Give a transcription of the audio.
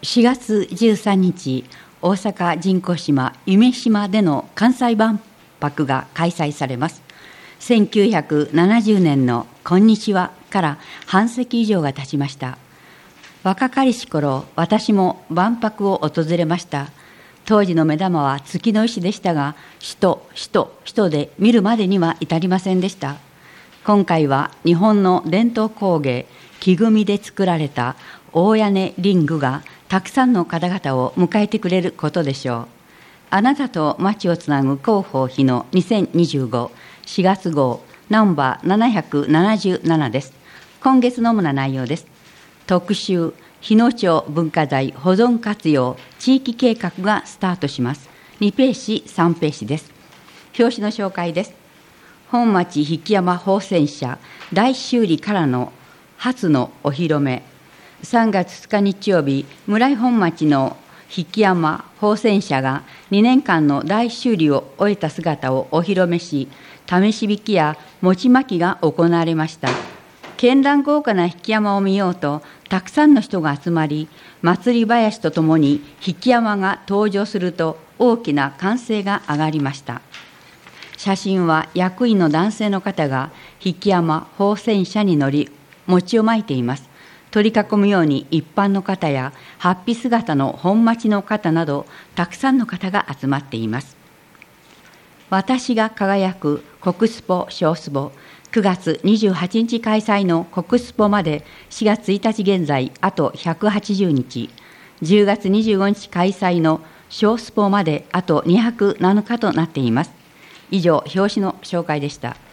4月13日、大阪人工島夢洲での関西万博が開催されます。1970年のこんにちはから半世紀以上が経ちました。若かりし頃、私も万博を訪れました。当時の目玉は月の石でしたが、人で見るまでには至りませんでした。今回は日本の伝統工芸、木組みで作られた大屋根リングがたくさんの方々を迎えてくれることでしょう。あなたと街をつなぐ広報碑の2025、4月号ナンバー777です。今月の主な内容です。特集、日野町文化財保存活用地域計画がスタートします。2ページ、3ページです。表紙の紹介です。本町曳山宝泉社大修理からの初のお披露目。3月2日日曜日、村井本町の曳山宝泉社が2年間の大修理を終えた姿をお披露目し、試し引きや餅まきが行われました。絢爛豪華な曳山を見ようと、たくさんの人が集まり、祭り囃子とともに曳山が登場すると大きな歓声が上がりました。写真は役員の男性の方が曳山宝泉社に乗り、餅をまいています。取り囲むように一般の方や法被姿の本町の方など、たくさんの方が集まっています。私が輝く国スポ小スポ、9月28日開催の国スポまで4月1日現在あと180日、10月25日開催の小スポまであと207日となっています。以上、表紙の紹介でした。